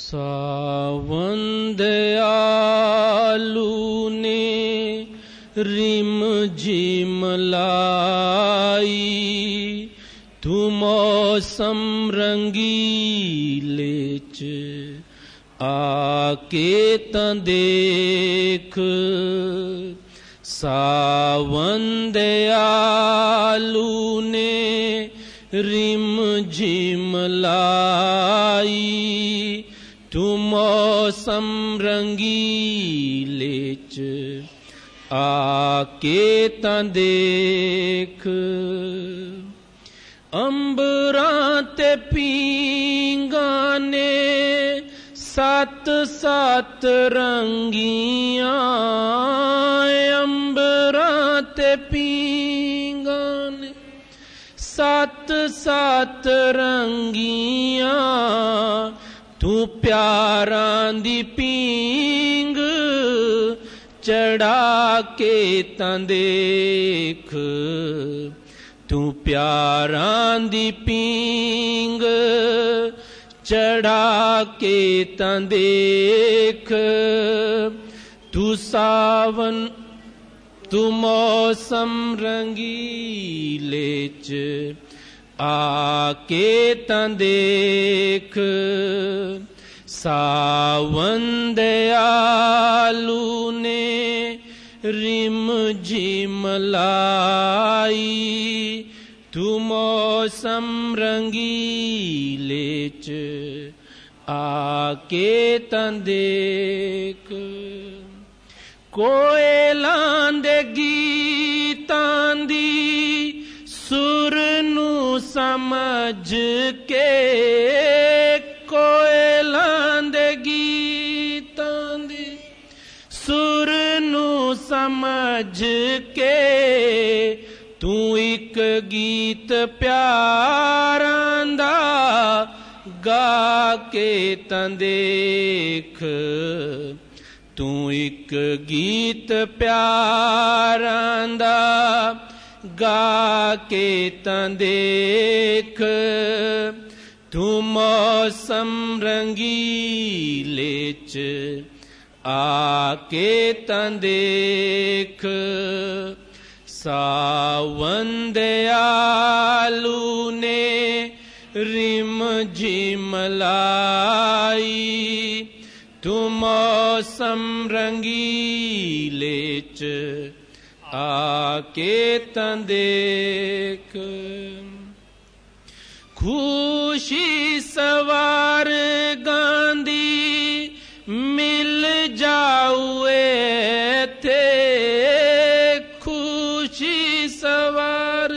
सावन दयालु ने रिम झिम लाई, तू मौसम रंगीले च आके तां देख। सावन दयालु ने रिम झिम लाई, तू मौसम रंगीले च आके तां देख। अंबरां ते पींगां ने सत सत रंगियां, अंबरां ते पींगां ने सत सत रंगियां, तू प्यारां दी पींग चढ़ा के तां देख। तू प्यारां दी पींग चढ़ा के तां देख। तू सावन तू मौसम रंगीले च आके तां देख। सावन दयालु ने रिम झिम लाई, तू मौसम रंगीले च आके तां देख। कोयलां दे गीतां दी सुर नू समझ के, कोयलां दे गीतां दी सुर नू समझ के, तू एक गीत प्यारां दा गा के तां देख। तू एक गीत प्यारां दा गा के तां देख। तू मौसम रंगीले च आके तां देख। सावन दयालु ने रिम झिम लाई, तू मौसम रंगीले च आके तां देख। खुशी सवार गांधी मिल जाऊए थे, खुशी सवार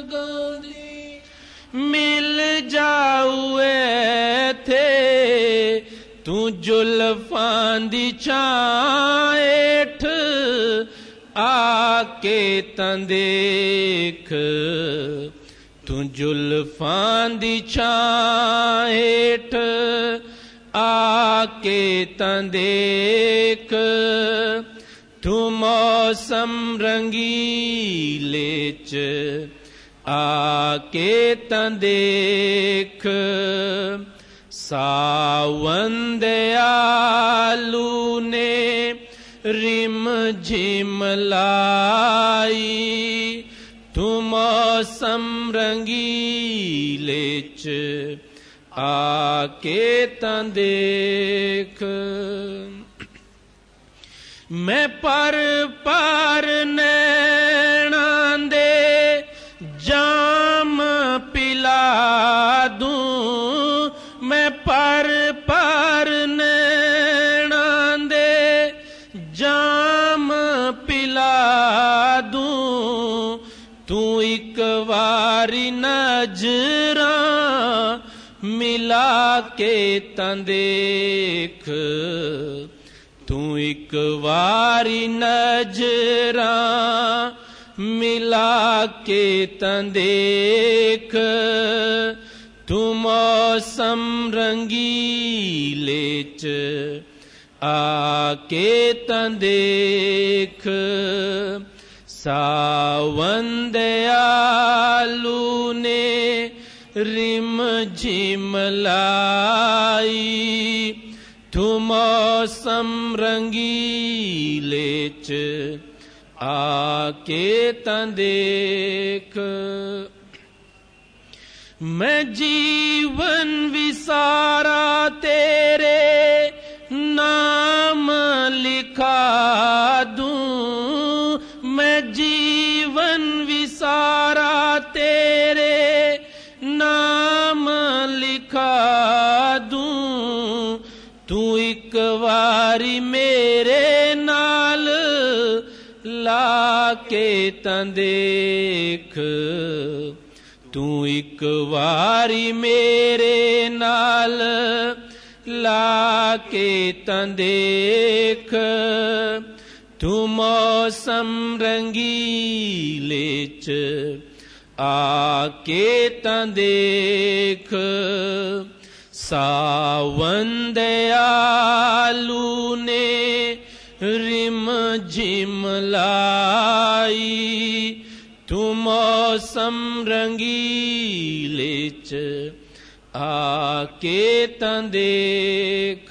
गांधी मिल जाऊए थे। तू जुल्फां दी छां हेठ आके तां देख। तू जुल्फां दी छां हेठ आके तां देख। तू मौसम रंगीले च आके तां देख। सावन दयालु ने रिम झिम लाई, तू मौसम रंगीले च आके तां देख। मैं पर नैणां दे जाम पिला दूं, मैं पर नैणां दे जाम पिला दूं। तू एक वारी नजरां मिला के तां देख। तू एक वारी नजरां मिला के तां देख। तू मौसम रंगीले च आके तां देख। सावन दयालु ने रिम झिम लाई, तू मौसम रंगीले च आके तां देख। मैं जीवन विसारा तेरे नाम लिखा दूं, मैं जीवन विसारा तेरे नाम लिखा दूं। तू एक वारी मेरे नाल लाके तां देख। तू एक वारी मेरे नाल लाके तां देख। तू मौसम रंगीले च आके तां देख। सावन दयालु ने रिम झिम लाई। तू मौसम रंगीले च आके तां देख।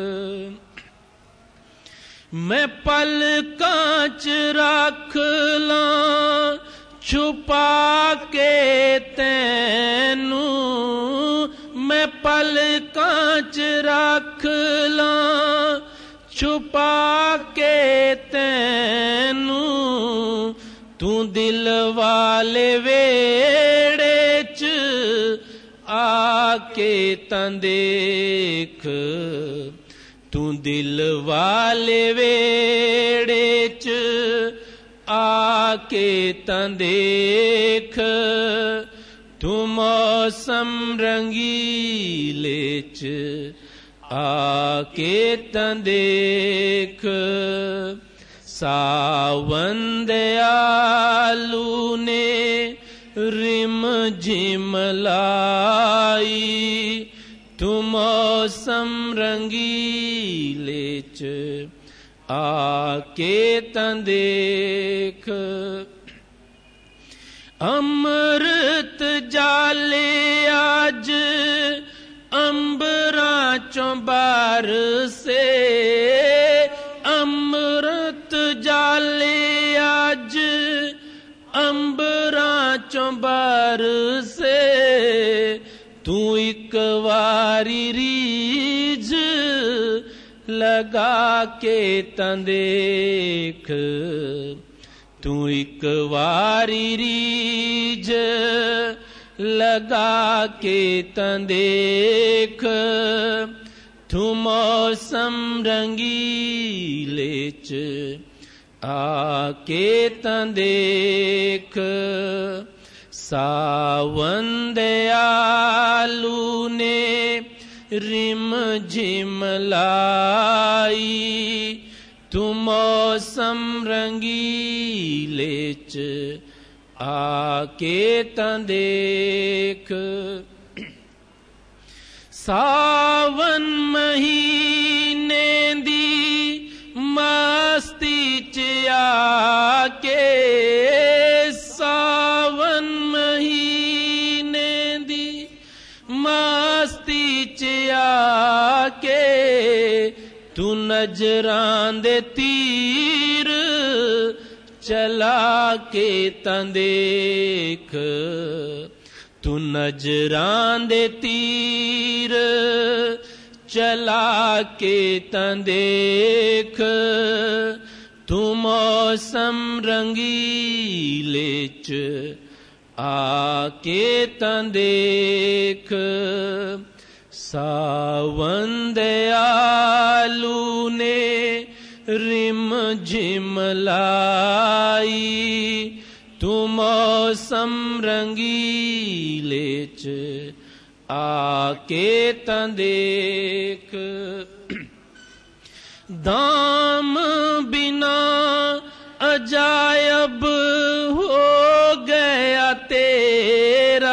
मैं पलकां च रख लां छुपा के तैनू। मैं पलकां च रख लां छुपा के तैनू। तू दिल वाले वेड़े च आके तां देख। तू दिल वाले वेड़े च आके तां देख। तू मौसम रंगीले च आके तां देख। सावन दयालु ने रिम झिम लाई। तू मौसम रंगीले च आके तां देख। अमृत जाले आज अंबरां चों बरसे। अमृत जाले आज अंबरां चों बरसे। तू एक वारी रीझ लगा के तां देख। तू एक वारी रीझ लगा के तां देख। तू मौसम रंगीले च आके तां देख। सावन दयालु ने रिम झिम लाई। तू मौसम रंगीले च आके तां देख। सावन महीने दी मस्ती च आके। सावन महीने दी मस्ती च आके। तू नजरां दे तीर चला के तां देख। तू नजरां दे तीर चला के तां देख। तू मौसम रंगीले च आके तां देख। सावन दयालु ने रिम झिम लाई। तू मौसम रंगीले च आके तां देख। दाम बिना अजायब हो गया तेरा।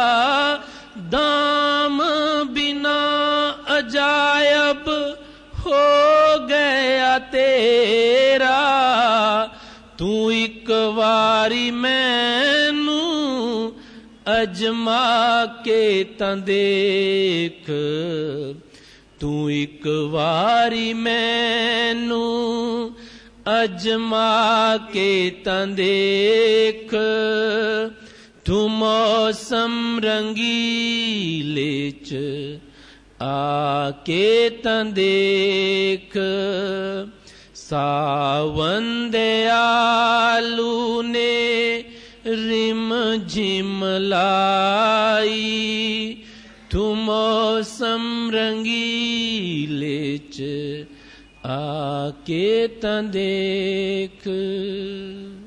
दाम बिना अजायब हो गया तेरा। तू एक वारी मैनू अजमा के तां देख। तू एक वारी मैनू अजमा के तां देख, तू मौसम रंगीले च आके तां देख। सावन दे आलू ने रिम झिम लाई, तू मौसम रंगीले च आके तां देख।